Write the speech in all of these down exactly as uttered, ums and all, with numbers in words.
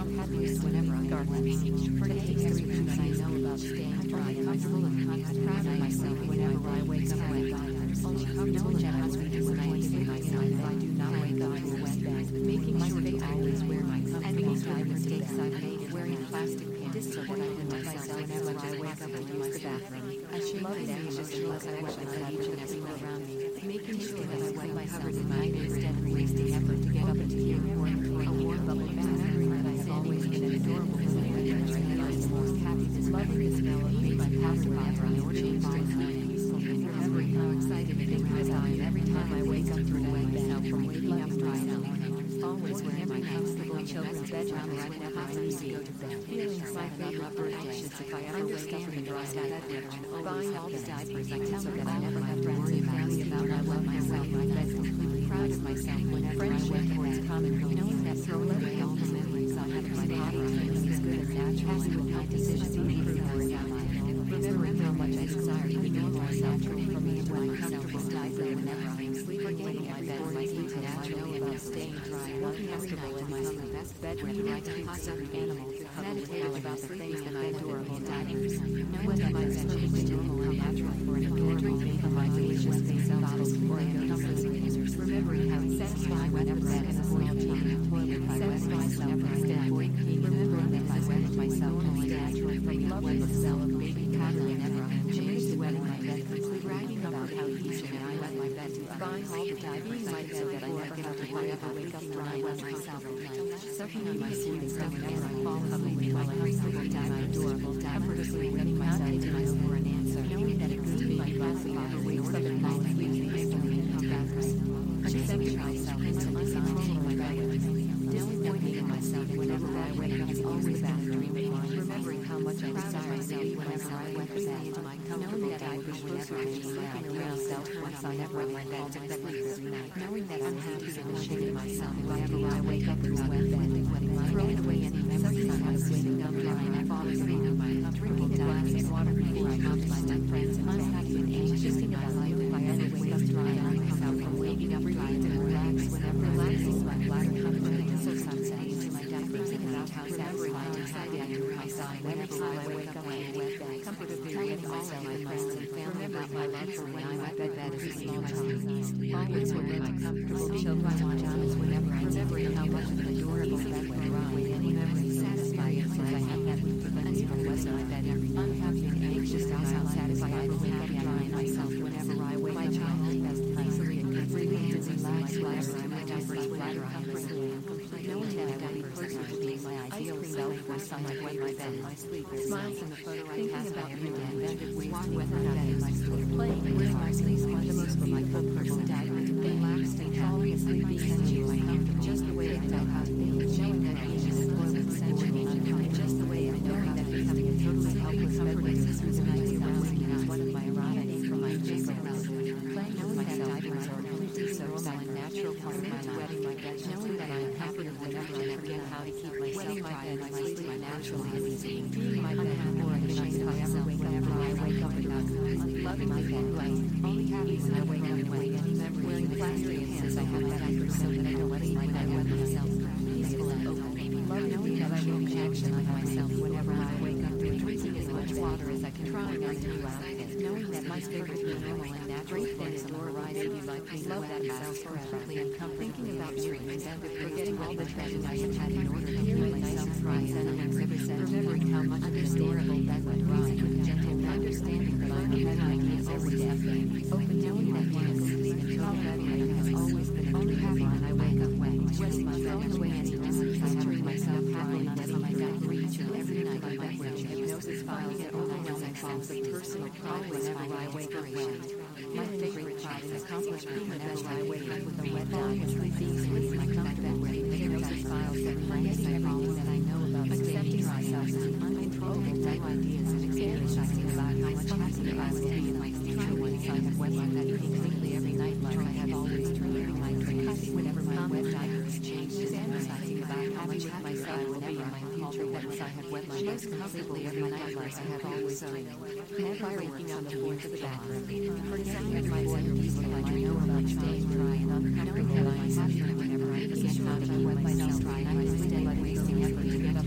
I'm happiest whenever I'm darkness. For it takes three things I know about staying dry and comfortable and confident, proud of myself whenever I wake up wet. Only comfortable and confident when I give myself if I do not wake up in a wet bed. Making sure to always wear my comfortable tie mistakes I've made wearing plastic pants so that I can myself whenever I wake up and use the bathroom. I should love it anxious unless I wet myself each and every one around me. Making sure that I wet myself in my instead of wasting effort to get up into your warm, a warm bubble bath. Remembering that I have always been an adorable player and realizing most happiness, loving the smell of me by powder whenever I change my mind. Remembering how excited it is every time I wake up to prevent myself from waking up dry in the morning. Always wearing my comfortable children's bedroom whenever I need to go to bed. Feeling slightly upper anxious if I ever wake up in a dry bedroom. Buying all the diapers I tell so that I never have to worry about I love myself. My bed completely proud of myself whenever I wake up towards common knowing that throwing away all the memories I have of my body feeling as good as natural and with my decisions to improve my life. Remembering how much I desire to be myself for me and when comfortable diaper whenever I am sleeping. Forgetting my bed my details I know about staying dry and uncomfortable in my best bedroom like a hostile animal. Meditate about the things that I adore about diapers. Knowing that my bed is normal and natural for an adorable thing of my delicious things bottles for a good number of years. Remembering how it satisfies whenever I am avoid peeing in toilet. I wet myself instead of avoid peeing. Remembering that I wet myself only natural from loving the smell of baby powder whenever I am changed to wetting my bed. Bragging about how easily I wet my bed to buying all the diapers I so that I never have to worry about wake up when I wet myself at night. Sucking in my soothing stuff whenever I fall asleep with my comfortable diaper adorable diaper wetting myself to my for an answer. Knowing that it could be my classic father wakes up at night and leaves me hastily in his bathroom. Accepting myself into uncontrolling my bed. Knowing that being myself whenever I wake up is always that dream of mine. Remembering how much I desire myself whenever I wet myself into my comfortable diapers whenever I'm sleeping around myself once I never wet my bed to sleep every night. Knowing that I'm happy and ashamed of myself whenever I wake up in a wet bed. Throwing away any memories I have waking up dry and I fall asleep in my drinking a glass of water before I come to my step friends and unhappy and anxious about life if I ever wake up dry on myself from waking up dry to relax whenever relaxing my bladder comforting the sunset into my diapers and about how satisfying and excited I hear myself whenever I wake up in a wet bed. Comfortably telling myself and friends and family about my love for when I wet bed as a small child. Always wearing my comfortable children's pajamas whenever I remembering how much of an adorable bed when I wake any memory satisfying since I have that with prevents from wetting my bed every night. Unhappy and anxious and I'm satisfied to wake up dry myself whenever I wake my child best easily and completely to relax whenever I'm my diapers whenever I'm comfortably and complete. Knowing that I will be perfectly my ideal self for some I wet my bed in my sleep. Smiles in the photo I have about every day and bended ways to wet my bed in my sleep. Playing with my sleep the most for my comfortable diaper to relax and falling asleep because you are comfortable just the way I know how to be. Knowing that I is a toilet century and just the way I know how that becoming a totally helpless bedway is an idea wasting is one of my erotic for my favorite melody. Playing with myself diapers are completely so and natural part of my life. Wetting my bed, knowing that I am happy whenever I forget how to keep myself dry and my sleep naturally and easy. Being my bed more ashamed if I ever wake up whenever I wake up without loving my bed blank. Only happy when I wake up and wake any memory wearing plastic hands I have diapers so that I don't wet my wet myself. Peaceful and open. Love knowing that I will be action on myself whenever I wake up to drinking as much water as I can trying on to outfit. Knowing that my favorite normal and natural things will arise if you like me love that myself completely and come thinking about dreams and forgetting all the training I have had in order to hear myself cry and exhibit remembering how much understandable that would rise with gentle understanding that I have had ideas every day. Open knowing that one is sleep and already I have always been only happy when I wake up when just my throwing away any memories picturing myself happy and as my back reach and every night my bed when hypnosis files get overwhelming thoughts of personal pride whenever I wake up when my favorite pride is accomplishment whenever I wake up with a wet dog and sleeping sleep my comfortable way the hypnosis files that forgetting everything that I know about accepting myself as an uncontrollable type ideas and experiencing about how much happier I will be in my future once I have wet my bed completely every night like I have always dreamed in my dreams. Happy whenever my wet diaper is changed is fantasizing about how much myself will be in my future once I have wet my bed completely every night like I have always dreamed. Never waking up before to the bathroom. For desiring my boundaries that I know about staying dry and uncomfortable, I am happy whenever I forget how to wet myself dry and I instead of wasting effort to get up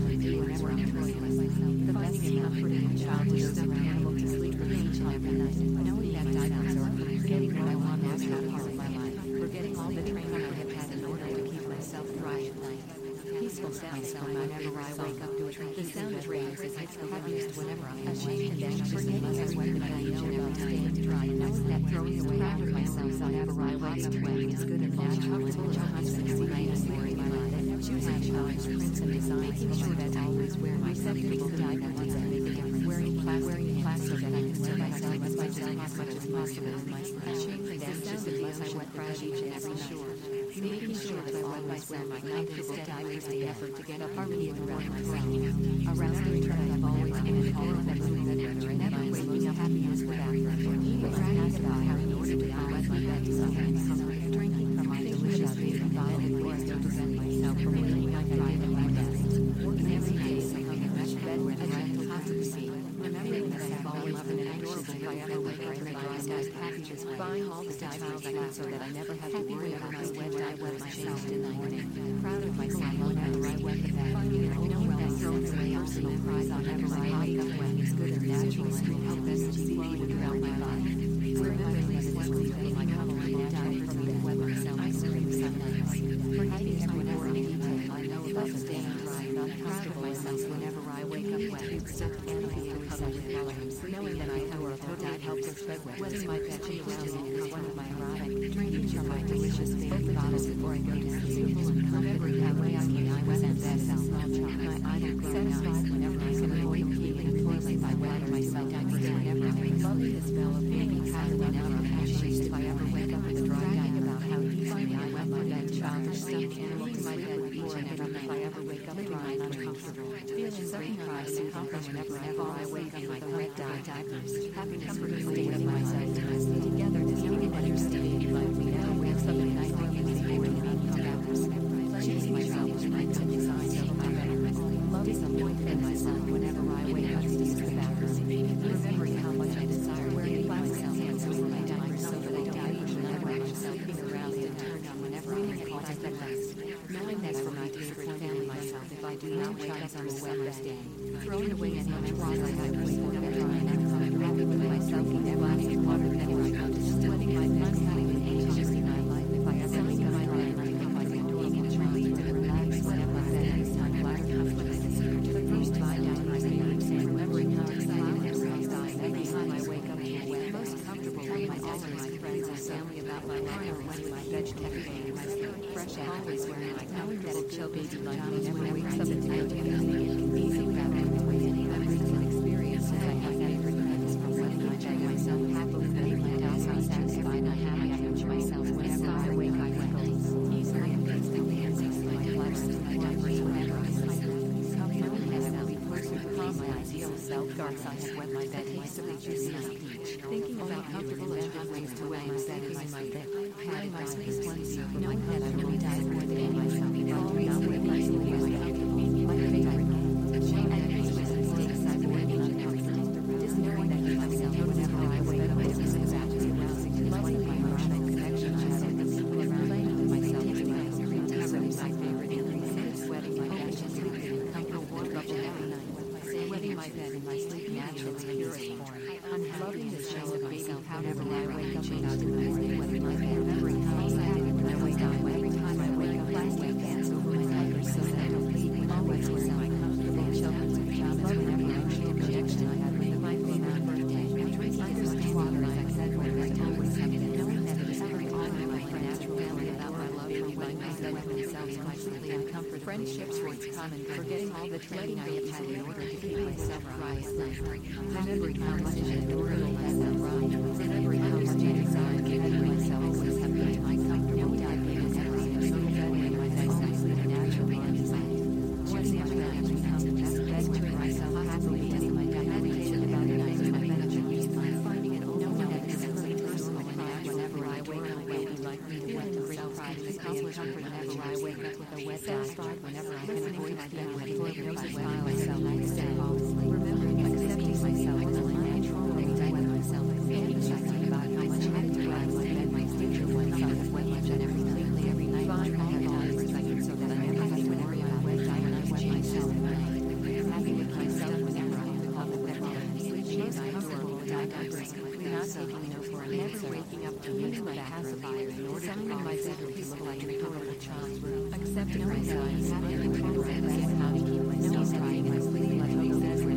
ashamed and anxious unless I wet my know about staying dry. Knowing that throwing away proud of myself whenever I wake up when is good and natural. Constantly ignoring my life. Choosing colors, prints, and designs. Making sure that I always wear my acceptable diapers and make a difference. Wearing plastic pants so that I can wear myself as much as much as possible. Ashamed and anxious unless I wet brush each and every shore. Making sure that I wet myself my comfortable diapers the effort to get a harmony around myself. Around the turn I've always given all of them something better and never waking up happiness without her. Even I asked about how in order to wet my bed to sometimes comfort, drinking from my delicious baby bottle and was to prevent myself from waking up right at my best. Working every day so I can mesh bed with a gentle constancy. Remembering that I've always been anxious if I ever wake up and buy as packages, buying all the diapers I can so that I never have to worry about my wet I wet myself in the morning. Proud of myself whenever I wet the bed. Knowing that throwing away personal pride whenever I wake up when is good and natural and will help us to be flowing throughout my body. Remembering that it is within my comfortable diaper to wet myself I serve some nights. Forgetting every word and detail I know about staying dry and uncomfortable myself whenever I wake up wet. So and be covered with colors. Knowing that I have a total help to spread wet. Wetting my bed sheet around me is one of my erotic. Drinking from my delicious baby bottles before I go to sleep. Remembering how way I can I was at bed and small child. My idol satisfied whenever I can avoid peeing in the toilet by wetting myself I stay whenever I make lovely the smell of baby powder whenever I'm anxious if I ever wake up with a dry eye about how easily I wet my bed childish stuff animal to my bed before I get up if I ever wake up dry and uncomfortable. Feeling great pride and comfort whenever I wake up with wet diapers. Having comforted state of myself together to knowing that your state like me never wakes up at night thinking it's boring and uncomfortable. Choosing myself to night to design of my bedroom. Loving the point in myself whenever I wake up to use the bathroom. Remembering how much I desire wearing plastic hands over my diapers so that I don't usually never myself being around and turned on whenever I am caught at the last. Knowing that for my favorite family myself if I do not wake up on a wet day. Throwing away any much water I have whenever I am happy with myself in a glass of water that I go to sweating my nuts having an anxious in my life if I ever wake up my bed and I come by doing it relieved and relaxed whenever my bed is time black confidence. The first five down my fingers and remembering how excited and surprised I am every time I wake up and wet. Most comfortable with my all of my friends and family about my life or when my bed every day in my skin. Fresh and always wearing my comfortable chill baby like me never wakes up at night and easy about every any memories and experiences I have never had from wetting my bed myself happily making my house satisfied and happy I enjoy myself whenever I wake I wet easily and instantly and easily my collapse in my diapers whenever I sleep. Knowing that I will be closer to my ideal self guards I have wet my bed hastily choosing a peach. Thinking about comfortable and good ways to wet my bed in my bed. Patting my space one view knowing that I will die for the day myself if I do not wet my sleep my my favorite. Shame and anxious mistakes I've already uncomfortable. Just knowing that you myself whenever I wake up is exactly arousing to liking my erotic connection I have with people around playing with myself to my screen to some of my favorite ingredients. Sweating my bed and sleeping in a comfortable warm bubble every night. Wetting my bed in my sleep naturally purest form. I'm loving the show of myself whenever I wake up without denying wetting my bed. Remembering how excited when I wake up every time I wake up plastic pants over my diapers so that I don't leave always wearing my comfortable children's pajamas whenever I show objection I have with my favorite birthday. Understand water as I said when I time was second and knowing that it is every honor my natural family about my love for wetting my bed with themselves completely uncomfortable. Friendships were common, forgetting all the training I have had in order to keep myself dry at night. Remembering how much I adore and has that right. Remembering how much I desire giving myself always have been my comfortable diaper and every so bedding in my bed safely and naturally undecided. Choosing my bed has become the best bed to myself happily getting my meditation about it night in my bed to use my finding it all knowing that it is really personal and I whenever I wake up baby like me to wet themselves pride and accomplishment whenever I wake up with a wet satisfied whenever I can avoid my bed with toilet by wetting myself I stay fall asleep. Remembering accepting myself as my natural way to wet myself and fantasizing about how much I had to dry my bed my future ones I have wet my bed every night every night fine I have all for seconds so that I never have to worry about wet I and I wet myself at night. Happy with myself whenever I am on the bed sleeping at night or diapers not taking no for an answer waking up to use my pacifier in order to calm my bedroom to look like an adorable child's room. Accepting myself as having control and how to keep myself dry in my sleep like he says when he has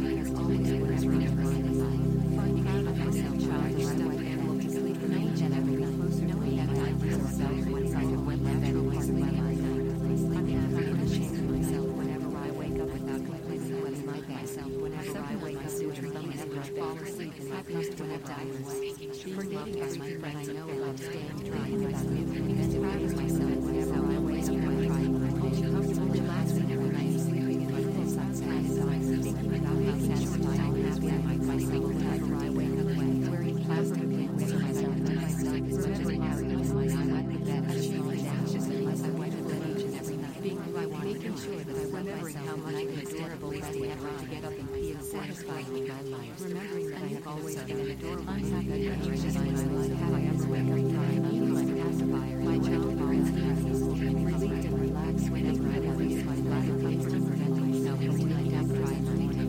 always wears whenever I decide. Finding out of myself childish stuff and looking sleep for night and every closer knowing that I feel self when I can when natural part of my life. I'm happy and ashamed of myself whenever I wake up without completely letting my myself whenever I wake up to dream and I fall asleep and happiest when I die forgetting everything that I know about staying dry and about moving and proud of myself whenever I wake up and cry. Only comfortable relaxing when I am sleeping and my full satisfied thinking about how satisfied and happy I might myself whenever I wake up wearing plastic pants for myself and myself remembering how it was my son I think that I should be anxious unless I went to the beach and every night being who I want making sure that I remembering how much it is terrible wasting effort to get up and pee and satisfied with my life remembering that I have always been an adorable unhappy adventures in my life have I ever wake up crying even like pacifier my child friends and peaceful and relieved and relaxed whenever I release my lack of pain to prevent myself from feeling out crying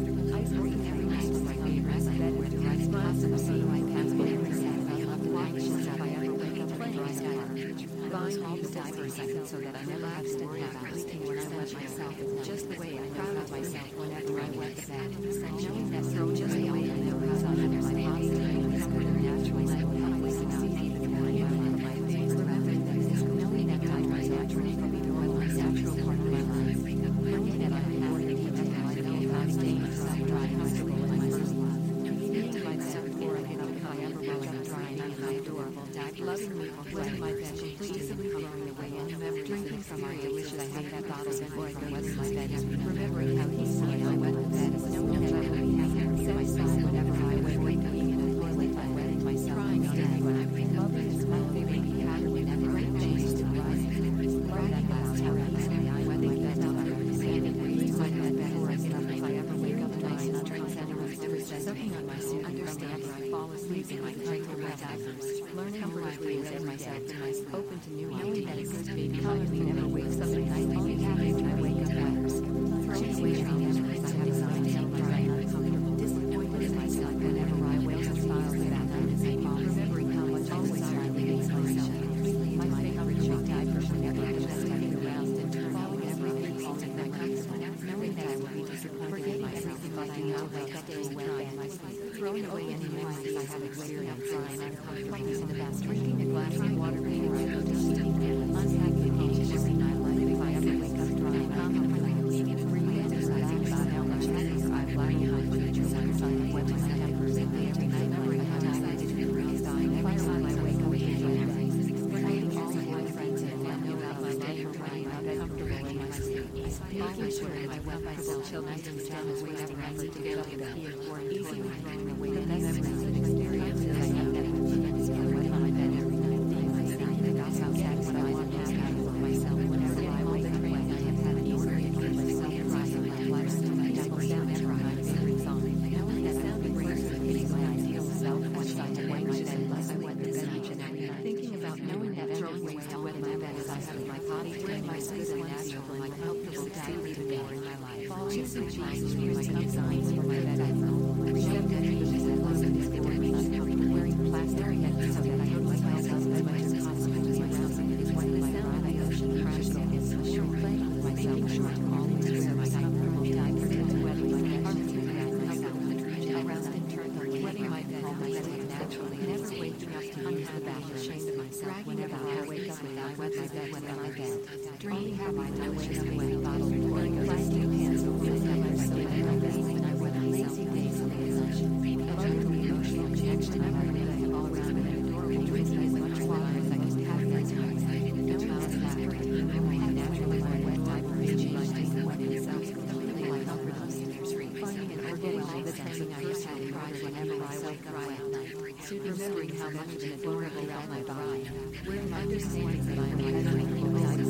I sleep every night with my favorite bed with the right possible so I pass by every sad I love the anxious if I ever wake up playing my star buying all the diapers I can so that I never have to worry about leaking when I wet myself just the way I'm proud of myself whenever I wet the bed knowing that so just the way I know how to handle my body and it's good and natural I will probably succeed even more in my life remembering that it is knowing that I was naturally from the normal and natural part of my life learning that I'm happy to keep that I know how staying dry dry comfortable in my first love eating myself before I get up if I ever wake up dry and my adorable dad loving me or wetting my bed completely throwing away any memories drinking from our delicious I had that bottle before I go wetting my bed remembering how he saw I wet the bed knowing that I will be happy and set myself whenever I wake up being in a toilet by wetting myself crying steady when I feel lovely is my favorite pattern whenever I change to rise writing about how easily I wet my bed up standing leaving my bed before I get up if I ever wake up nice and drinks anyone's never said sucking on my suit understand I fall asleep in my comfortable diapers learning comfortably is in myself and my open to new knowing that it good to be color me never wakes up at night only happy when I wake up hours throwing away traumas I have designed to help my brain uncomfortable disappointed in myself whenever I wake up styles about that is a mom remembering how much always silently makes myself completely my favorite show diapers whenever I just tucking around and turn falling ever I can fall in my comfortable knowing that I will be disappointed in myself if I do not wake up to a wet bed my sleep throwing away any memories I have experienced drying uncomfortable in the bath drinking a glass of water before I go to sleep unhappy occasions in my life if I ever wake up drying uncomfortable exercising about how much happier I fly in my future once I have wet my diapers every night knowing how excited to be raised I every time I wake up in my bed creating all of my friends and I know how my day or when I'm comfortable in my sleep making sure that I wet myself children and pajamas whenever I need to get up and pee or easily throwing away the memories and experiences I have that influence me wet my bed every night being myself and that's how satisfied and happy with myself whenever I wake up when I have had an order to keep myself rising my life I double down and try my favorite song knowing that sounding brings me peace my ideal self once I have wet my bed unless I wet the bed each and every night thinking about knowing that throwing ways to wet my bed as I have my body doing my good and natural and my comfortable succeed even more in my life choosing changes for my designs for my bed at home accepting changes and losing is for me uncomfortable wearing plastic headphones so that I hurt myself as much as possible to my around me is when the sound of the ocean crash against the shore playing with myself making sure to always wear my comfortable diapers and wetting my bed myself I rest and turn the wetting my bed all my bed naturally never waking up to use the bathroom ashamed of myself whenever I wake up and I wet my bed when I bed dreaming how I wake up with a bottle before I go to sleep hands over my head so that I bed when I wet myself days of exhaustion loving the emotional reaction I have that I have all around me adorable drinking as much water as I can have that time no child is perfect knowing naturally my wet diaper is changed as the wet itself completely like comfortable finding an organized the training I used to cry whenever I wake up at night remembering how much of an adorable around my body wearing understanding that I am a comfortable diaper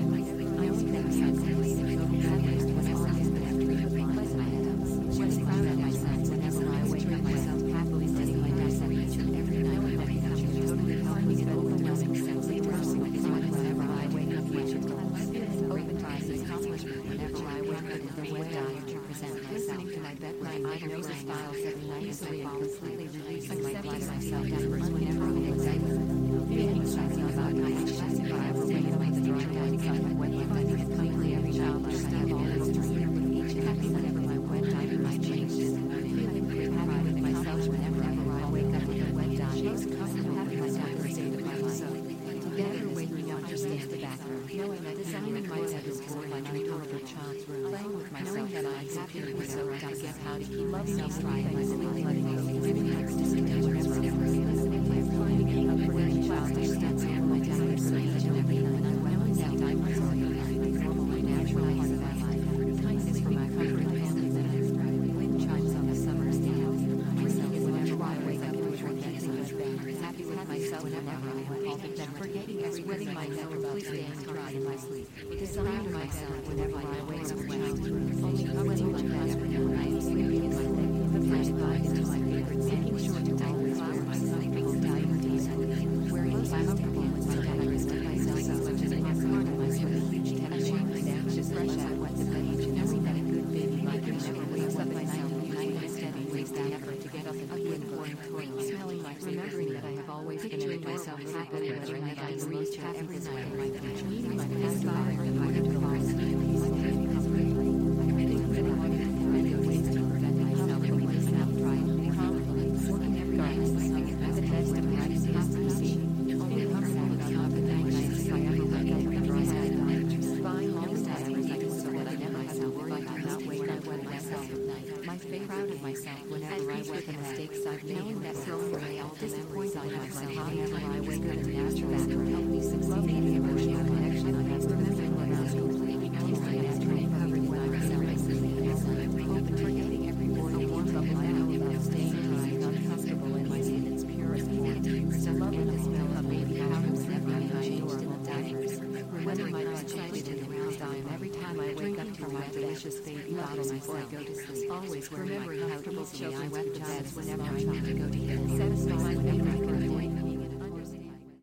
I only think sensibly and so happiest when I always been after it with pleasant items just proud of myself whenever I wake up myself happily setting my desk at each and every night when I become a totally helpless and overwhelming sense of person whenever I wake up magical open to this accomplishment whenever I wake up in the way I am to present myself to my bed my eyebrows and styles every night easily and completely releasing my glitter myself diapers whenever I excited being excited about my actions if I ever wake up in the dry nights I have wet my bed completely every child I have always dreamed each happy whenever my wet diaper might change bathroom, knowing that designing my bed is bored like a colorful child's room, playing with myself that I'm happy with so I guess how to keep myself right and sleep, letting go, giving ecstasy to whatever I am, listening to climbing up where each childish steps on my diet so each and every night I'm knowing that I'm a normal and natural part of my life, kindness for my comfort and family minutes, wind chimes on the summer's day, myself whenever I wake up and forgetting my bed, happy with myself whenever I wake up and forgetting everything I know about staying dry in my sleep, designing myself whenever I wake up when I'm only coming to pass whenever I am sleeping in my bed, the first thought is to my favorite, making sure to always wear my sleeping style decently, wearing comfortable with my diapers to myself as much as possible in my sleep, achieving anxious fresh out with the bed each and every night, a good baby making sure it wakes up at night, uniting my steady ways the effort to get up and be in pouring toil, smelling my remembering that I have always pictured myself happy whether I am the most happy every night in my future, meeting my past father and my device, proud of myself whenever I wake up mistakes I've made, knowing that throwing away all disappointment I have myself whenever I wake up in natural bathroom help me succeed in the emotional connection I have, remembering when I was completely peaceful after recovering when I was in my sleep, open forgetting every morning warm trouble I know about staying dry and uncomfortable in my skin its purest form, so loving the smell of baby powders never being changed in the diapers, whether my bed changed in the round time every time I wake up to my delicious baby bottles before I go to sleep, always remembering how easily I wet the beds whenever I try to go to bed, satisfied whenever I can avoid